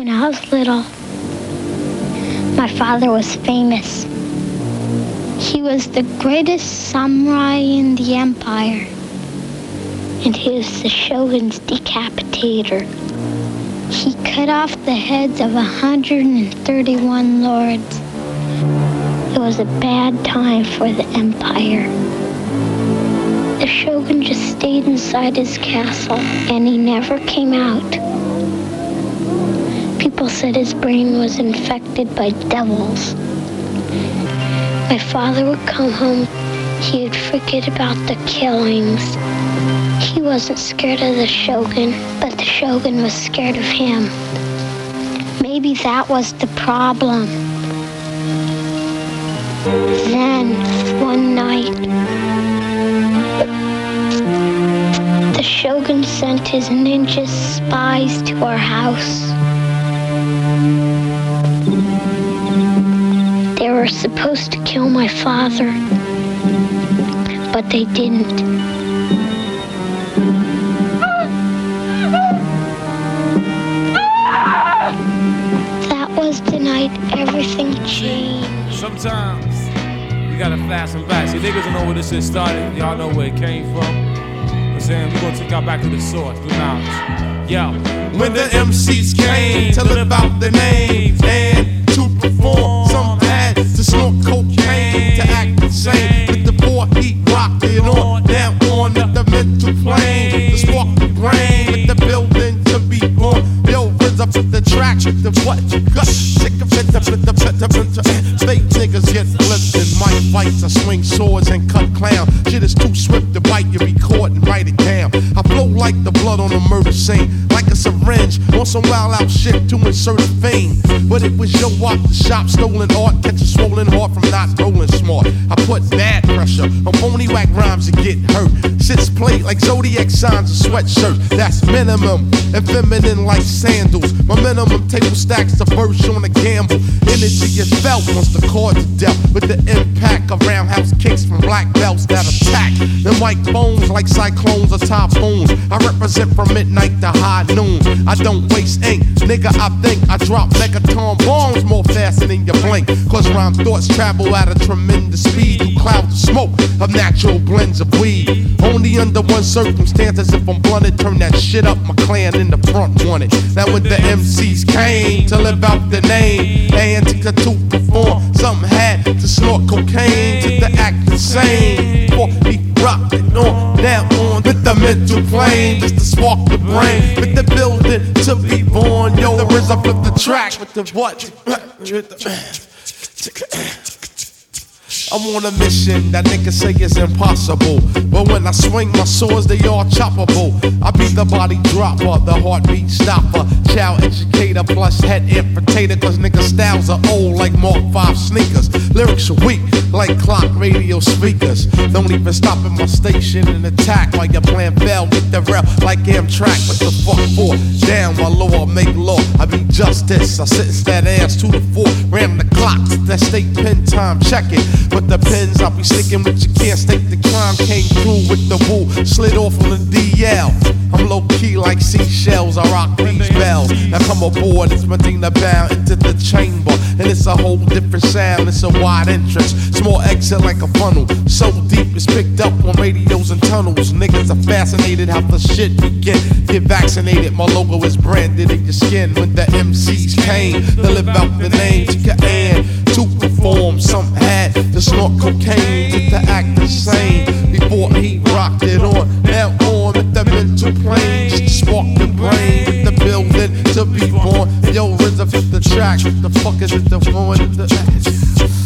When I was little, my father was famous. He was the greatest samurai in the empire, and he was the shogun's decapitator. He cut off the heads of 131 lords. It was a bad time for the empire. The shogun just stayed inside his castle, and he never came out. People said his brain was infected by devils. My father would come home, he would forget about the killings. He wasn't scared of the shogun, but the shogun was scared of him. Maybe that was the problem. Then, one night, the shogun sent his ninja spies to our house. They were supposed to kill my father, but they didn't. That was the night everything changed. Sometimes you gotta flash them back. See, niggas don't know where this shit started. Y'all know where it came from. I'm saying we're gonna take y'all back to the source, through knowledge. Yo, when the MCs came to live out their names and to perform, some had to snort cocaine to act insane. With the boy, he rocked it on, down on the mental plane, to spark the brain, with the building to be born. Yo, rinse up with the track, with the what you got. Sick of it, fake niggas get flipped in mic fights. I swing swords and cut clown. Shit is too swift to bite, you record and write it down. I flow like the blood on a murder scene, like a syringe on some wild out shit to insert a vein. But it was your walk the shop, stolen art, catch a swollen heart from not rolling smart. I put bad pressure on phony whack rhymes to get hurt. Shit's played like zodiac signs and sweatshirt. That's minimum and feminine like sandals. My minimum table stacks the verse on a gamble. Energy is felt once the chords are dealt, with the impact of roundhouse kicks from black belts that attack them white bones like cyclones or typhoons. I represent from midnight to high noon. I don't waste ink, nigga. I think I drop megaton bombs more faster than you blink. Cause rhyme thoughts travel at a tremendous speed through clouds of smoke of natural blends of weed. Only under one circumstance, as if I'm blunted, turn that shit up. My clan in the front wanted. That when the MCs came to live out the name and to perform, some had to snort cocaine to the act insane. For he rocked it on, down on with the mental plane, just to spark the brain, with the building to be born. Yo, the RZA flip the track with the what? I'm on a mission that niggas say is impossible, but when I swing my swords, they all choppable. I be the body dropper, the heartbeat stopper, child educator plus head amputator. Cause niggas styles are old like Mark 5 sneakers. Lyrics are weak like clock radio speakers. Don't even stop at my station and attack while your plan fell with the rail like Amtrak. What the fuck for? Down my law, make law. I be justice. I sentence that ass to the floor. Ram the clocks, that state pen time, check it. But the pens I'll be sticking with, you can't stake the crime. Came through with the woo, slid off on the DL. I'm low key like seashells, I rock these bells. Now come aboard, it's Medina bound into the chamber, and it's a whole different sound. It's a wide entrance, small exit like a funnel. So deep it's picked up on radios and tunnels. Niggas are fascinated how the shit begin. Get vaccinated, my logo is branded in your skin. When the MCs came to live out the name, and to perform, some had to snort cocaine to the act insane. Before he rocked it on, now on with the mental plane, just to spark the brain, with the building to be born. Yo, RZA with the track, what the fuck is it the point of the